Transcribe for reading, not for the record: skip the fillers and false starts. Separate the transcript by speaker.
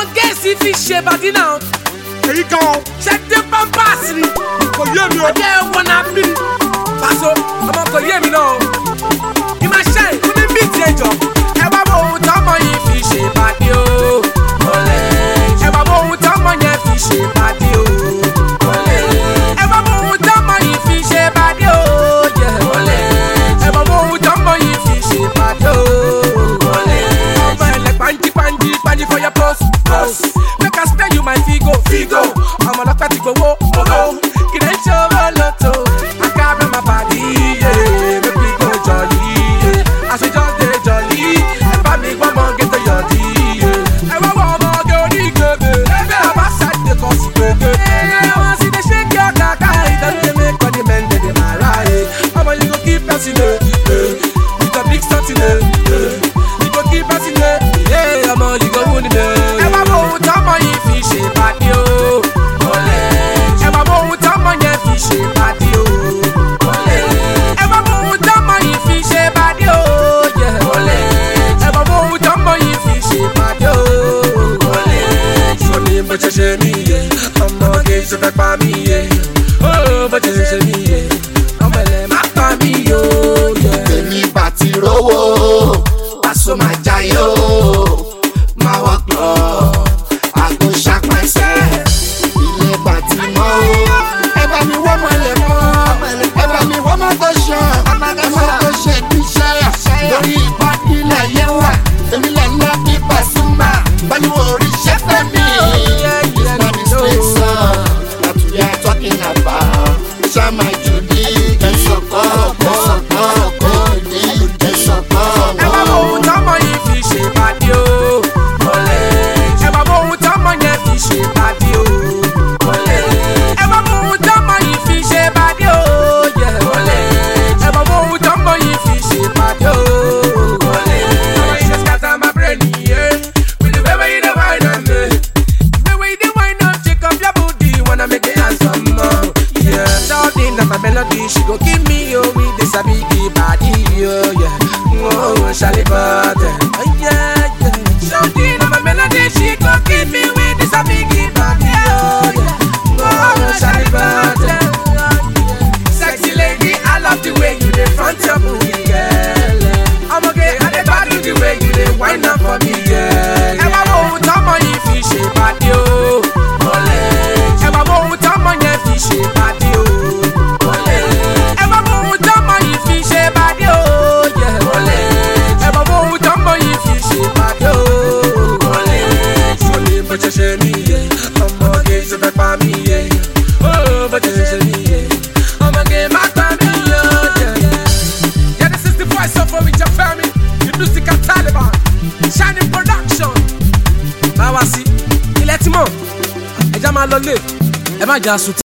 Speaker 1: gẹ̀ẹ́sì fi ṣe bàdí náà.
Speaker 2: èyí gan.
Speaker 1: ṣe dé pampers ni.
Speaker 2: kò yé mi o.
Speaker 1: ọjọ́ ẹ̀wọ̀n náà bí. Paso ọmọ kò yé mi náà. ìmọ̀ ṣe ìkúni bíi ti ẹjọ́. ẹ wá wo ohun tọ́mọ yìí fi ṣe bàdí o. ẹ wá wo ohun tọ́mọ yẹn fi ṣe bàdí o. ẹ wá wo ohun tọ́mọ yìí fi ṣe bàdí o. ẹ wá wo ohun tọ́mọ yìí fi ṣe bàdí o. ọmọ ẹlẹ panji for your post. Make I spare you my figo. I'm on a party go oh. Kí lè ṣe owó lọ́tọ̀. I carry my body, yeah. Make we go jolly, yeah. As we just dey jolly, ẹ bá mi gbọ́ mọ́ gẹ́tọ̀ yọ̀dí, yeah. Ẹ wá wọ ọmọ ọgẹ́ onígbègbè. Ẹgbẹ́ àbá side dey cause gbègbè. Wọ́n sì dey shake your kaka. Ìtọ́jú dey make all the men dey mara, yeah. Ọmọ you go keep person, you go big something, you go keep person, yeah. Ọmọ you go win it, ẹ wá wo ohun tọ́mọ yìí fi ṣe bàdí o. Ẹ wá wo ohun tọ́mọ yẹn fi ṣe bàdí o. Ẹ wá wo ohun tọ́mọ yìí fi ṣe bàdí o. Ẹ wá wo ohun tọ́mọ yìí fi ṣe bàdí o. Sọ ni bó ṣe ṣe mí yé, ọmọge ṣe fẹ́ pa mí yé. Bó ṣe ṣe mí yé, ọmọ ẹlẹ́ má pa mí yó.
Speaker 3: Èmi bá ti rówó, Paso máa jayé o. Máa wọ́ pọ̀, àgbo ṣàpẹ́sẹ̀. Ilé bá ti mọ́ o. Ẹ bá mi wọ́n mọ́lẹ̀ mọ́. Ẹ bá mi wọ́n mọ́ tó ṣe. Ọmọ tó ṣe bí iṣẹ́. Lórí ìpàdé ilẹ̀ yẹn wà. Èmi lè ná bí Pasuma. Báyìí wo oríṣẹ́ fẹ́ mi. It's not mistake sir. That we are talking about. Ṣáma Judy, Kẹ́sọ̀kọ́,
Speaker 1: Ẹ wá wo ohun tọ́mọ yìí fi ṣe bàdí o. Ẹ wá wo ohun tọ́mọ yẹn fi ṣe bàdí o. Ẹ wá wo ohun tọ́mọ yìí fi ṣe bàdí o. Ẹ wá wo ohun tọ́mọ yìí fi ṣe bàdí o. Ọmọ yìí just scatter my brain, yeah. With the way you dey whine on me. The way you dey whine on, shake up your booty, wanna make it handsome more. Yeah, shouting at my melody, she go give me with this a big body, yeah. Oh, Charlie Butter, yeah. Shouting at my melody, she go give me with this a big body, yeah. Oh, Charlie Butter, sexy lady, I love the way you dey front your booty, girl. I'm okay, I dey value the way you dey whine up for me, girl. Ẹ wá wo ohun tọ́mọ yìí fi ṣe bàdí o. Ẹ wá wo ohun tọ́mọ yẹn fi ṣe bàdí o. Ẹ wá wo ohun tọ́mọ yìí fi ṣe bàdí o. Ẹ wá wo ohun tọ́mọ yìí fi ṣe bàdí o. Sọ ni bó ṣe ṣe mí yé, ọmọge ṣe fẹ́ pa mí yé. Bó ṣe ṣe mí yé, ọmọge má pa mí yó. Yeah, this is the voice of Orija Femi, the musical Taliban, Shining Production. Máa wá sí ilẹ̀ tí mọ̀, ẹja máa lọ lé, ẹ má jà sùn.